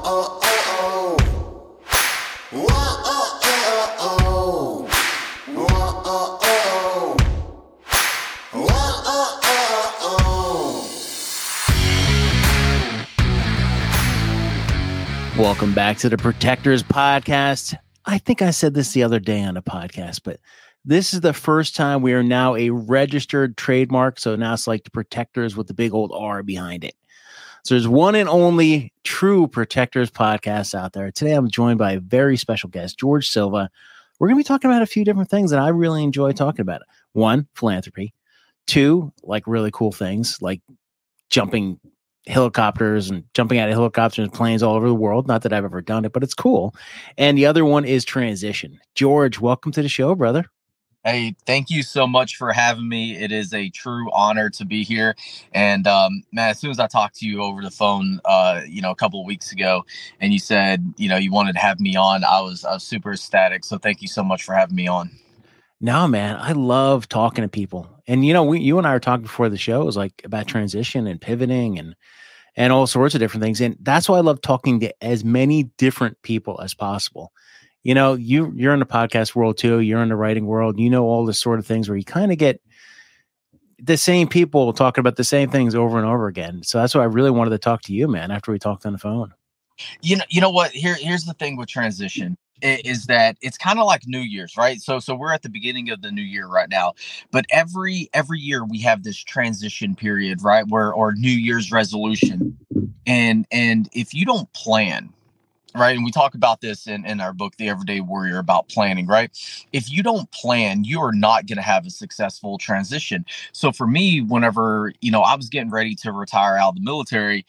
Welcome back to the Protectors Podcast. I think I said this the other day on a podcast, but this is the first time we are now a registered trademark. So now it's like the Protectors with the big old R behind it. So there's one and only true Protectors podcast out there. Today I'm joined by a very special guest, George Silva. We're going to be talking about a few different things that I really enjoy talking about. One, philanthropy. Two, like really cool things like jumping helicopters and jumping out of helicopters and planes all over the world. Not that I've ever done it, but it's cool. And the other one is transition. George, welcome to the show, brother. Hey, thank you so much for having me. It is a true honor to be here. And man, as soon as I talked to you over the phone, a couple of weeks ago, and you said, you wanted to have me on, I was super ecstatic. So thank you so much for having me on. No, man, I love talking to people. And, you and I were talking before the show. It was like about transition and pivoting and all sorts of different things. And that's why I love talking to as many different people as possible. You're in the podcast world too. You're in the writing world. All this sort of things where you kind of get the same people talking about the same things over and over again. So that's why I really wanted to talk to you, man, after we talked on the phone. You know what? Here's the thing with transition is that it's kind of like New Year's, right? So we're at the beginning of the new year right now, but every year we have this transition period, right? Or New Year's resolution. And if you don't plan, right, and we talk about this in our book, The Everyday Warrior, about planning, right? If you don't plan, you are not going to have a successful transition. So for me, whenever, I was getting ready to retire out of the military,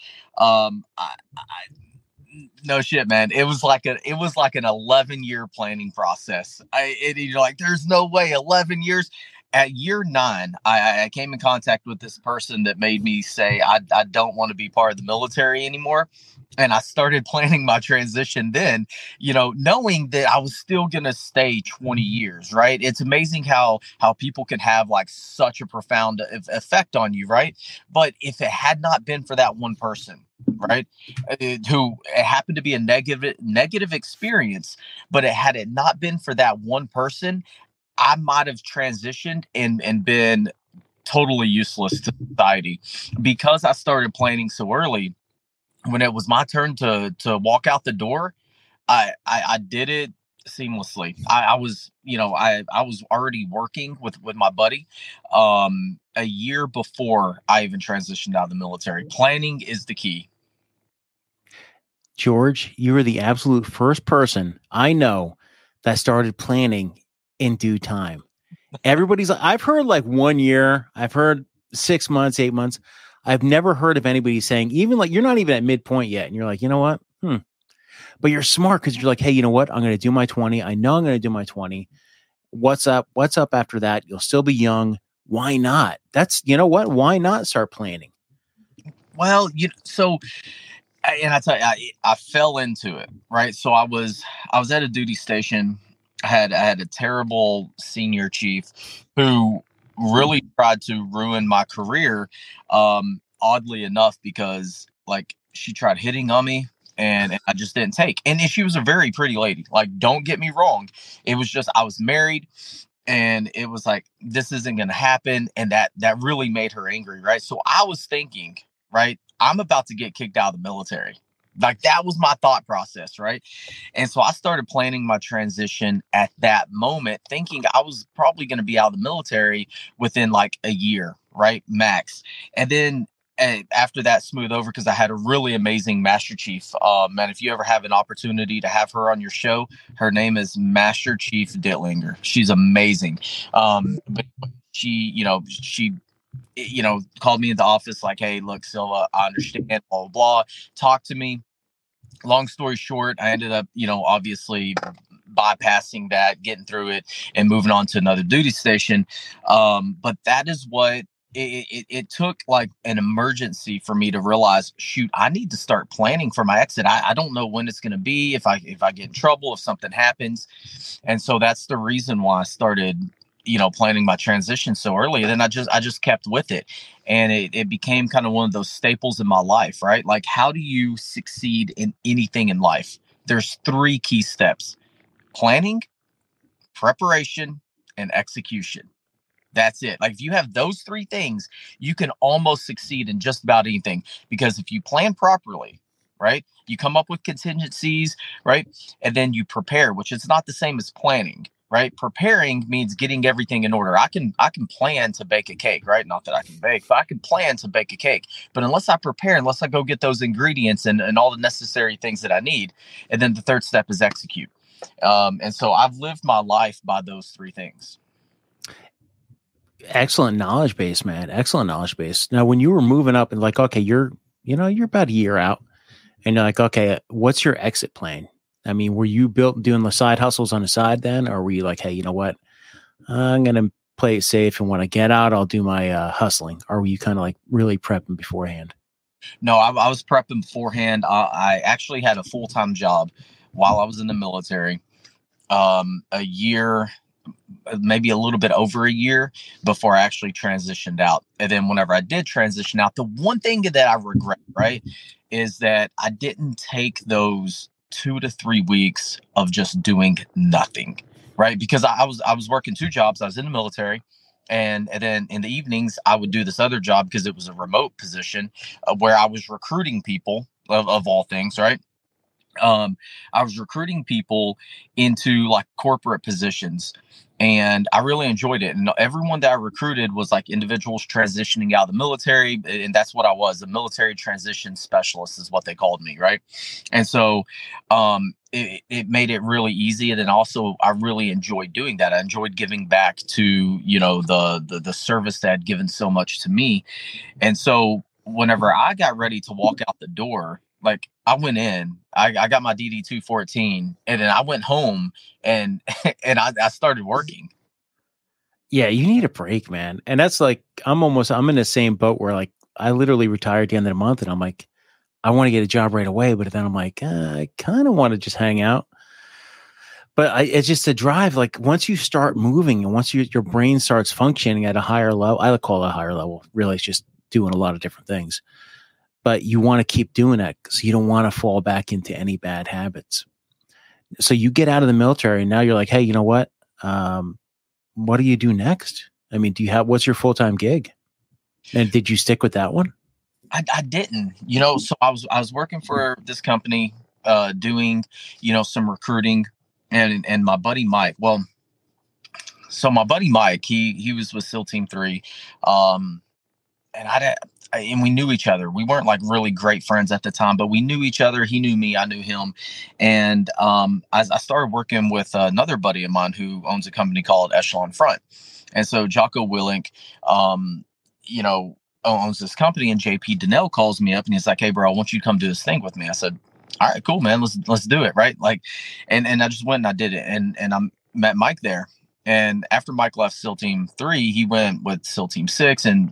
no shit, man. It was like an 11-year planning process. There's no way 11 years. At year 9, I came in contact with this person that made me say, I don't want to be part of the military anymore. And I started planning my transition then, knowing that I was still going to stay 20 years, right? It's amazing how people can have like such a profound effect on you, right? But if it had not been for that one person, right, who it happened to be a negative experience, but had it not been for that one person, I might have transitioned and been totally useless to society. Because I started planning so early, when it was my turn to walk out the door, I did it seamlessly. I was already working with my buddy a year before I even transitioned out of the military. Planning is the key. George, you were the absolute first person I know that started planning in due time. Everybody's like, I've heard like 1 year, I've heard 6 months, 8 months. I've never heard of anybody saying, even like, you're not even at midpoint yet. And you're like, you know what? But you're smart because you're like, hey, you know what? I'm going to do my 20. I know I'm going to do my 20. What's up? What's up after that? You'll still be young. Why not? You know what? Why not start planning? Well, and I tell you, I fell into it, right? So I was at a duty station. I had a terrible senior chief who really tried to ruin my career, oddly enough, because like she tried hitting on me and I just didn't take. And she was a very pretty lady. Like, don't get me wrong. It was just, I was married and it was like, this isn't going to happen. And that really made her angry, right? So I was thinking, right, I'm about to get kicked out of the military. Like, that was my thought process, right? And so I started planning my transition at that moment, thinking I was probably going to be out of the military within like a year, right? Max. And then after that smoothed over, because I had a really amazing Master Chief. And if you ever have an opportunity to have her on your show, her name is Master Chief Dittlinger. She's amazing. But she called me into the office like, hey, look, Silva, I understand, blah, blah, blah. Talk to me. Long story short, I ended up, obviously bypassing that, getting through it and moving on to another duty station. But that is what it took, like an emergency for me to realize, shoot, I need to start planning for my exit. I don't know when it's going to be, if I get in trouble, if something happens. And so that's the reason why I started planning my transition so early. And then I just kept with it. And it became kind of one of those staples in my life, right? Like, how do you succeed in anything in life? There's 3 key steps: planning, preparation, and execution. That's it. Like, if you have those 3 things, you can almost succeed in just about anything. Because if you plan properly, right, you come up with contingencies, right, and then you prepare, which is not the same as planning, right? Preparing means getting everything in order. I can plan to bake a cake, right? Not that I can bake, but I can plan to bake a cake. But unless I prepare, unless I go get those ingredients and all the necessary things that I need, and then the third step is execute. And so I've lived my life by those 3 things. Excellent knowledge base, man. Excellent knowledge base. Now, when you were moving up and like, okay, you're about a year out and you're like, okay, what's your exit plan? I mean, were you doing the side hustles on the side then? Or were you like, hey, you know what? I'm going to play it safe. And when I get out, I'll do my hustling. Or were you kind of like really prepping beforehand? No, I was prepping beforehand. I actually had a full-time job while I was in the military. A year, maybe a little bit over a year before I actually transitioned out. And then whenever I did transition out, the one thing that I regret, right, is that I didn't take those 2 to 3 weeks of just doing nothing, right? Because I was working 2 jobs. I was in the military. And then in the evenings, I would do this other job because it was a remote position where I was recruiting people of all things, right? I was recruiting people into like corporate positions, and I really enjoyed it. And everyone that I recruited was like individuals transitioning out of the military. And that's what I was. A military transition specialist is what they called me. Right. And so, it made it really easy. And then also I really enjoyed doing that. I enjoyed giving back to, the service that had given so much to me. And so whenever I got ready to walk out the door, like I went in, I got my DD 214, and then I went home and and I started working. Yeah, you need a break, man. And that's like I'm in the same boat where like I literally retired at the end of the month, and I'm like, I want to get a job right away, but then I'm like, I kind of want to just hang out. But it's just a drive. Like once you start moving and once your brain starts functioning at a higher level, I would call it a higher level. Really, it's just doing a lot of different things. But you want to keep doing that because you don't want to fall back into any bad habits. So you get out of the military and now you're like, hey, you know what? What do you do next? I mean, what's your full-time gig? And did you stick with that one? I didn't, so I was working for this company, doing, some recruiting, and my buddy Mike. Well, so my buddy Mike, he was with SEAL Team 3. And we knew each other. We weren't like really great friends at the time, but we knew each other. He knew me, I knew him. And I started working with another buddy of mine who owns a company called Echelon Front. And so Jocko Willink, owns this company, and JP Donnell calls me up and he's like, hey bro, I want you to come do this thing with me. I said, all right, cool, man. Let's do it. Right. Like, and I just went and I did it. And I met Mike there. And after Mike left SEAL Team 3, he went with SEAL Team 6. And,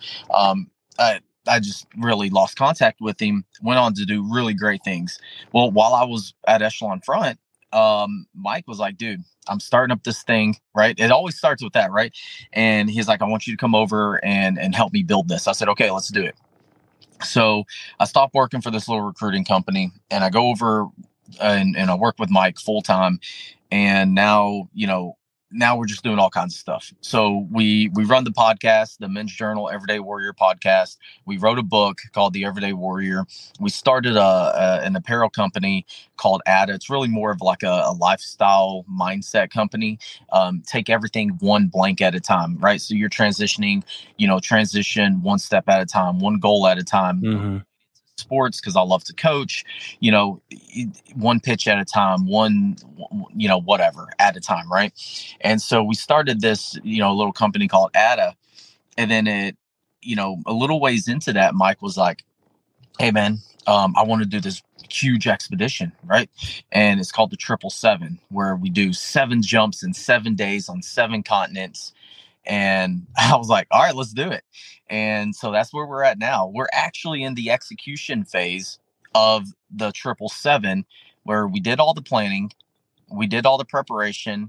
I just really lost contact with him, went on to do really great things. Well, while I was at Echelon Front, Mike was like, dude, I'm starting up this thing, right? It always starts with that, right? And he's like, I want you to come over and help me build this. I said, okay, let's do it. So I stopped working for this little recruiting company and I go over and I work with Mike full time. And now we're just doing all kinds of stuff. So we run the podcast, the Men's Journal Everyday Warrior podcast. We wrote a book called The Everyday Warrior. We started an apparel company called ADA. It's really more of like a lifestyle mindset company. Take everything one blank at a time, right? So you're transitioning, transition one step at a time, one goal at a time. Mm-hmm. Sports because I love to coach, one pitch at a time, whatever at a time, right? And so we started this, little company called ADA, and then it, a little ways into that, Mike was like, "Hey, man, I want to do this huge expedition, right? And it's called the 777, where we do 7 jumps in 7 days on 7 continents." And I was like, all right, let's do it. And so that's where we're at now. We're actually in the execution phase of the 777, where we did all the planning, we did all the preparation,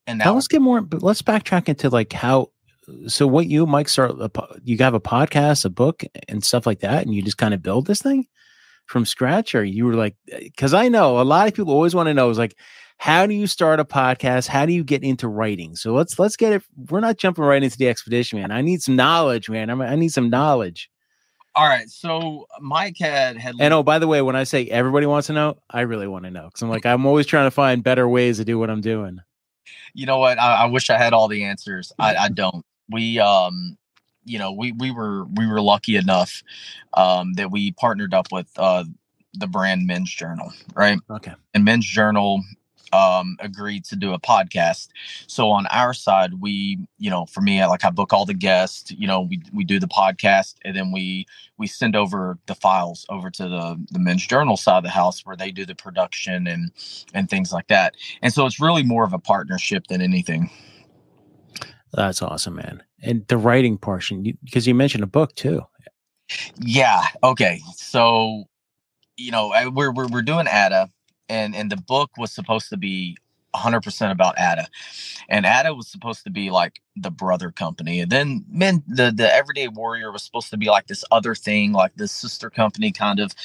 And Now now, let's get more, but let's backtrack into like how, so what you, Mike, you have a podcast, a book and stuff like that. And you just kind of build this thing from scratch, or you were like, because I know a lot of people always want to know is like, how do you start a podcast? How do you get into writing? So let's get it. We're not jumping right into the expedition, man. I need some knowledge, man. I need some knowledge. all right. So Mike had, and oh, by the way, when I say everybody wants to know, I really want to know, because I'm always trying to find better ways to do what I'm doing. You know what? I wish I had all the answers. I don't. We we were lucky enough that we partnered up with the brand Men's Journal, right? Okay. And Men's Journal agreed to do a podcast. So on our side, we, for me, I book all the guests, we do the podcast, and then we send over the files over to the Men's Journal side of the house, where they do the production and things like that. And so it's really more of a partnership than anything. That's awesome, man. And the writing portion, because you mentioned a book too. Yeah. Okay. So, we're doing ADA, and the book was supposed to be 100% about ADA, and ADA was supposed to be like the brother company, and then the Everyday Warrior was supposed to be like this other thing, like this sister company kind of,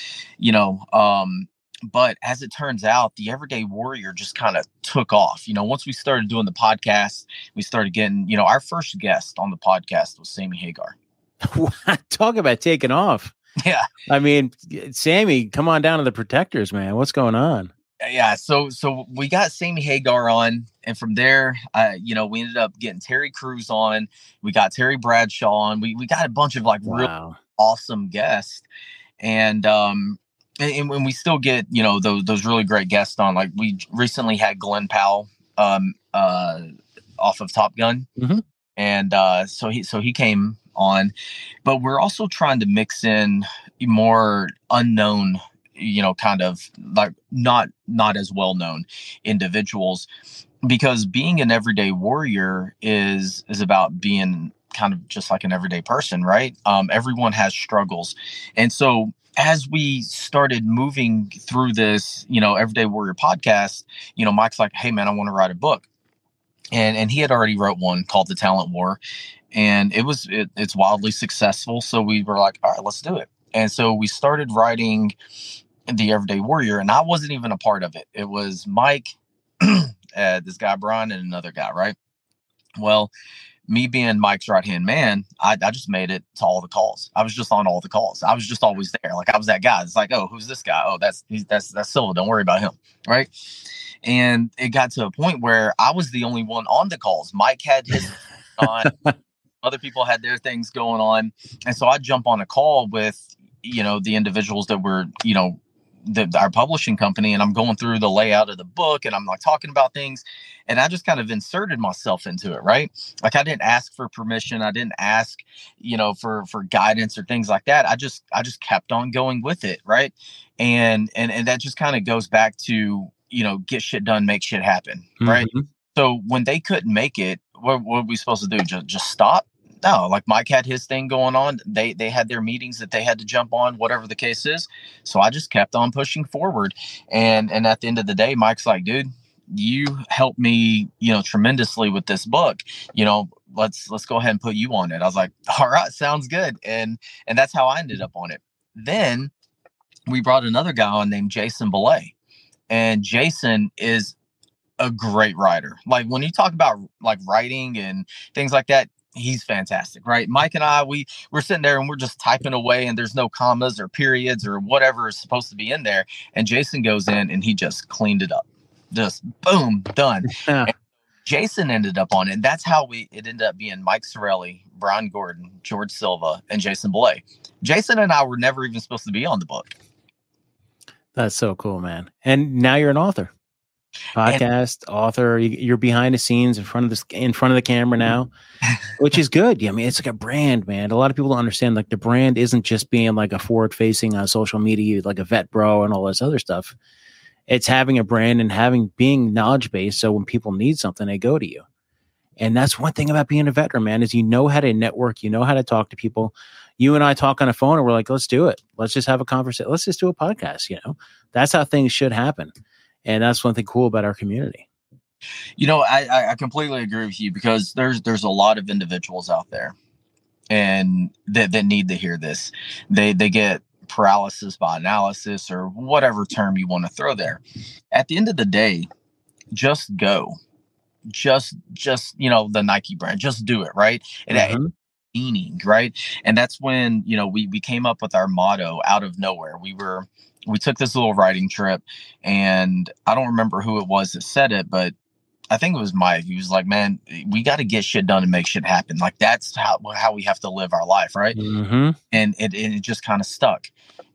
but as it turns out, the Everyday Warrior just kind of took off. Once we started doing the podcast, we started getting, our first guest on the podcast was Sammy Hagar. Talk about taking off. Yeah. I mean, Sammy, come on down to the Protectors, man. What's going on? Yeah. So we got Sammy Hagar on, and from there, we ended up getting Terry Crews on. We got Terry Bradshaw on. We got a bunch of real awesome guests. And when we still get, those really great guests on, like we recently had Glenn Powell off of Top Gun. Mm-hmm. And so he came on, but we're also trying to mix in more unknown, kind of like not as well known individuals, because being an everyday warrior is about being kind of just like an everyday person, right? Everyone has struggles. And so as we started moving through this, Everyday Warrior podcast, Mike's like, hey man, I want to write a book. And he had already wrote one called The Talent War, and it's wildly successful. So we were like, all right, let's do it. And so we started writing The Everyday Warrior, and I wasn't even a part of it. It was Mike, this guy Brian, and another guy, right? Well, me being Mike's right-hand man, I just made it to all the calls. I was just on all the calls. I was just always there. Like I was that guy. It's like, oh, who's this guy? Oh, that's Silva. Don't worry about him, right? And it got to a point where I was the only one on the calls. Mike had his on, other people had their things going on. And so I jump on a call with, the individuals that were, our publishing company, and I'm going through the layout of the book, and I'm like talking about things, and I just kind of inserted myself into it, right? Like I didn't ask for permission. I didn't ask, for guidance or things like that. I just kept on going with it. Right. And that just kind of goes back to, get shit done, make shit happen. Right. Mm-hmm. So when they couldn't make it, what were we supposed to do? Just stop? No, like Mike had his thing going on. They had their meetings that they had to jump on, whatever the case is. So I just kept on pushing forward. And at the end of the day, Mike's like, dude, you helped me, tremendously with this book. Let's go ahead and put you on it. I was like, all right, sounds good. And that's how I ended up on it. Then we brought another guy on named Jason Belay. And Jason is a great writer. Like when you talk about like writing and things like that, he's fantastic, right? Mike and I, we're sitting there and we're just typing away, and there's no commas or periods or whatever is supposed to be in there. And Jason goes in and he just cleaned it up. Just boom, done. Yeah. Jason ended up on it. And that's how it ended up being Mike Sorelli, Brian Gordon, George Silva, and Jason Belay. Jason and I were never even supposed to be on the book. That's so cool, man. And now you're an author. Podcast, author, you're behind the scenes in front of the camera now, which is good. I mean, it's like a brand, man. A lot of people don't understand, like the brand isn't just being like a forward facing on social media, like a vet bro and all this other stuff. It's having a brand and being knowledge based. So when people need something, they go to you. And that's one thing about being a veteran, man, is how to network, how to talk to people. You and I talk on the phone and we're like, let's do it. Let's just have a conversation. Let's just do a podcast. That's how things should happen. And that's one thing cool about our community. I completely agree with you, because there's a lot of individuals out there and that need to hear this. They get paralysis by analysis, or whatever term you want to throw there. At the end of the day, just go. Just the Nike brand, just do it, right? It meaning, right? And that's when we came up with our motto out of nowhere. We took this little writing trip, and I don't remember who it was that said it, but I think it was Mike. He was like, man, we got to get shit done and make shit happen. Like, that's how we have to live our life, right? And it just kind of stuck.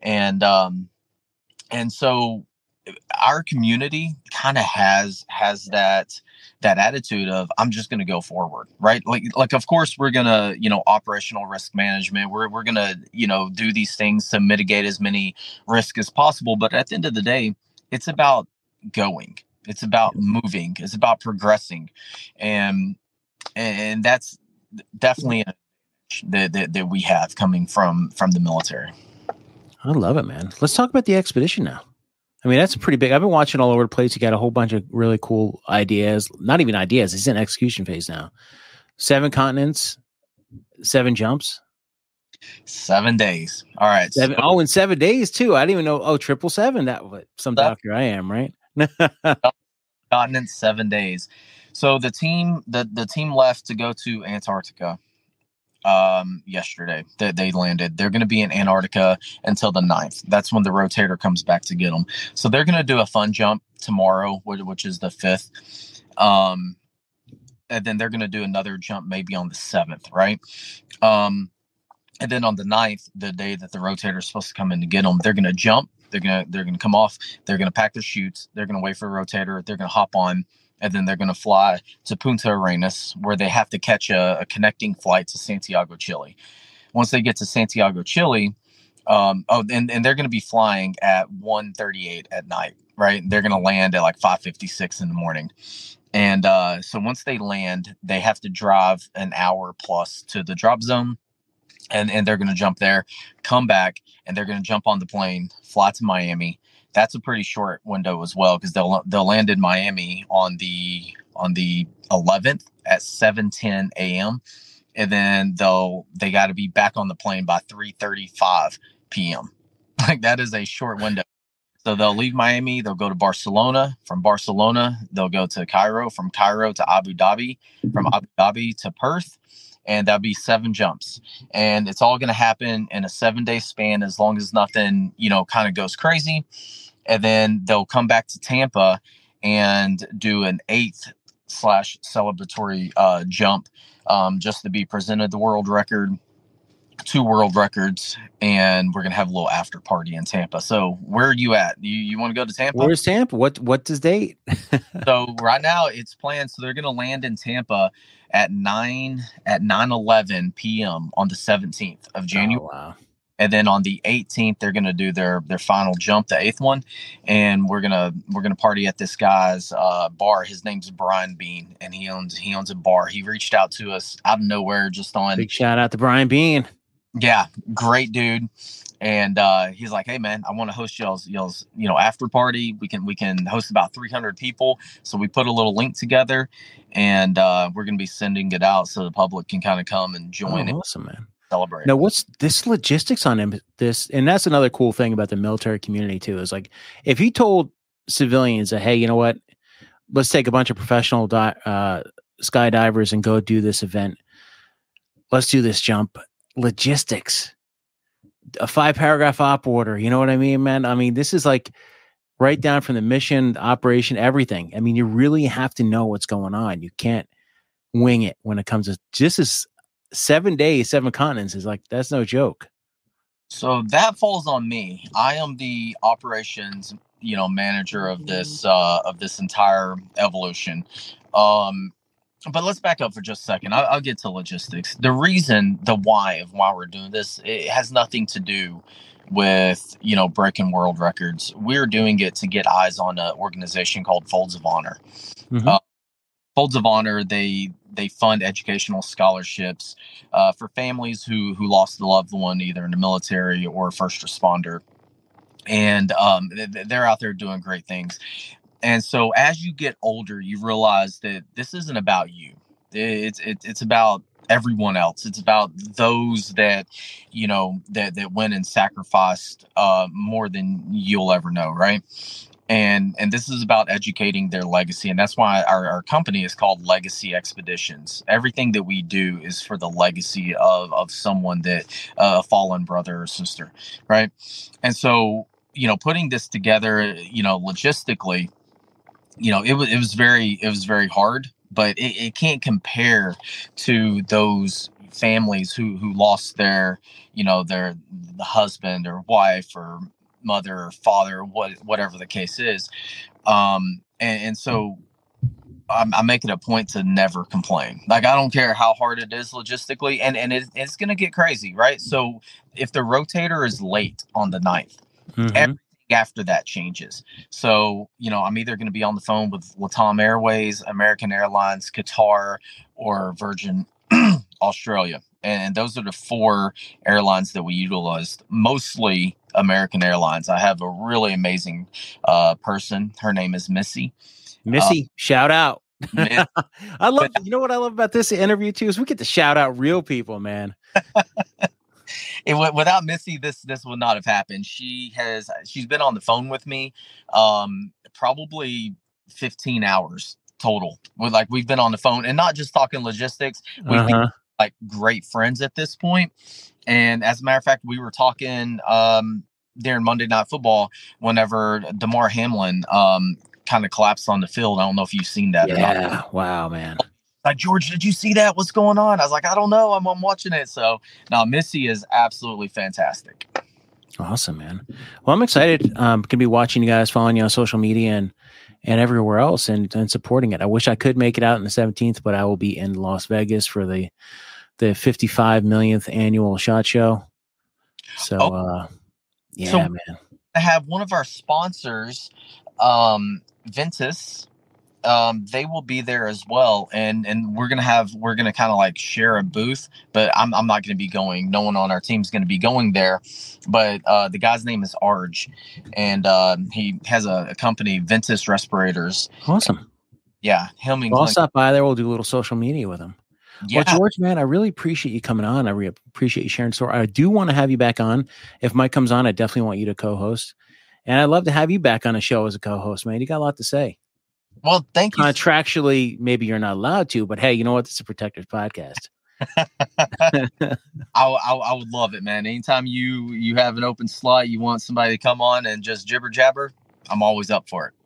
And so our community kind of has that attitude of, I'm just going to go forward, right? Like of course we're going to, operational risk management. We're going to, do these things to mitigate as many risks as possible. But at the end of the day, it's about going. It's about moving. It's about progressing. And that's definitely that we have coming from the military. I love it, man. Let's talk about the expedition now. I mean, that's a pretty big. I've been watching all over the place. You got a whole bunch of really cool ideas. Not even ideas. It's in execution phase now. 7 continents, 7 jumps. 7 days. All right. In 7 days too. I didn't even know. 777. That some doctor I am, right? Continents, 7 days. So the team left to go to Antarctica yesterday. They landed. They're going to be in Antarctica until the 9th. That's when the rotator comes back to get them. So they're going to do a fun jump tomorrow, which is the 5th. And then they're going to do another jump maybe on the 7th, right? And then on the 9th, the day that the rotator is supposed to come in to get them, they're going to jump. They're going to come off. They're going to pack their chutes. They're going to wait for the rotator. They're going to hop on. And then they're going to fly to Punta Arenas, where they have to catch a connecting flight to Santiago, Chile. Once they get to Santiago, Chile, and they're going to be flying at 1:38 at night, right? They're going to land at like 5:56 in the morning. And so once they land, they have to drive an hour plus to the drop zone. And they're going to jump there, come back, and they're going to jump on the plane, fly to Miami. That's a pretty short window as well, because they'll land in Miami on the 11th at 7:10 a.m. and then they got to be back on the plane by 3:35 p.m. Like, that is a short window. So they'll leave Miami, they'll go to Barcelona. From Barcelona, they'll go to Cairo. From Cairo to Abu Dhabi. From Abu Dhabi to Perth. And that'll be 7 jumps. And it's all going to happen in a 7-day span, as long as nothing, kind of goes crazy. And then they'll come back to Tampa and do an 8th celebratory jump, just to be presented the world record, 2 world records, and we're going to have a little after party in Tampa. So where are you at? You want to go to Tampa? Where's Tampa? What does date? So right now it's planned. So they're going to land in Tampa at 9:11 p.m. on the 17th of January. Oh, wow. And then on the 18th, they're going to do their final jump, the 8th one. And we're going to party at this guy's bar. His name's Brian Bean, and he owns a bar. He reached out to us out of nowhere, just on. Big shout out to Brian Bean. Yeah, great dude. And he's like, hey man, I want to host y'all's after party. We can host about 300 people. So we put a little link together, and we're going to be sending it out so the public can kind of come and join. Awesome, man. Celebrate. Now, what's this logistics on this? And that's another cool thing about the military community too, is like, if you told civilians that, hey, you know what, let's take a bunch of professional skydivers and go do this event. Let's do this jump. Logistics, a 5-paragraph op order. You know what I mean, man? I mean, this is like right down from the mission, the operation, everything. I mean, you really have to know what's going on. You can't wing it when it comes to just as 7 days, 7 continents is like, that's no joke. So that falls on me. I am the operations, manager of this entire evolution. But let's back up for just a second. I'll get to logistics. The reason, the why of why we're doing this, it has nothing to do with, breaking world records. We're doing it to get eyes on an organization called Folds of Honor. Mm-hmm. Folds of Honor, they fund educational scholarships for families who lost a loved one, either in the military or first responder. And they're out there doing great things. And so as you get older, you realize that this isn't about you. It's about everyone else. It's about those that, that went and sacrificed more than you'll ever know. Right. And this is about educating their legacy. And that's why our company is called Legacy Expeditions. Everything that we do is for the legacy of someone that a fallen brother or sister. Right. And so, putting this together, logistically, it was very hard, but it can't compare to those families who lost their, the husband or wife or mother or father, whatever the case is. And so I'm making a point to never complain. Like, I don't care how hard it is logistically, and it's going to get crazy, right? So if the rotator is late on the 9th, everything after that changes. So, I'm either going to be on the phone with LATAM Airways, American Airlines, Qatar, or Virgin Australia. And those are the 4 airlines that we utilized, mostly American Airlines. I have a really amazing person. Her name is Missy. Shout out. I love, what I love about this interview too is we get to shout out real people, man. Without Missy, this would not have happened. She's been on the phone with me probably 15 hours total. We've been on the phone, and not just talking logistics. We've been like great friends at this point. And as a matter of fact, we were talking during Monday Night Football whenever Damar Hamlin kind of collapsed on the field. I don't know if you've seen that. Yeah. Wow, man. Like, George, did you see that? What's going on? I was like, I don't know. I'm watching it. So now Missy is absolutely fantastic. Awesome, man. Well, I'm excited. Going to be watching you guys, following you on social media and everywhere else and supporting it. I wish I could make it out on the 17th, but I will be in Las Vegas for the 55 millionth annual SHOT Show. So, man. I have one of our sponsors, Ventus. They will be there as well, and we're gonna kind of like share a booth, but I'm not gonna be going. No one on our team's gonna be going there, but the guy's name is Arj, and he has a company, Ventus Respirators. Awesome. Yeah, I'll stop by there. We'll do a little social media with him. Yeah. Well, George, man, I really appreciate you coming on. I really appreciate you sharing story. I do want to have you back on. If Mike comes on, I definitely want you to co-host, and I'd love to have you back on a show as a co-host, man. You got a lot to say. Well, thank you. Contractually, maybe you're not allowed to, but hey, you know what? This is a Protectors podcast. I would love it, man. Anytime you have an open slot, you want somebody to come on and just jibber jabber, I'm always up for it.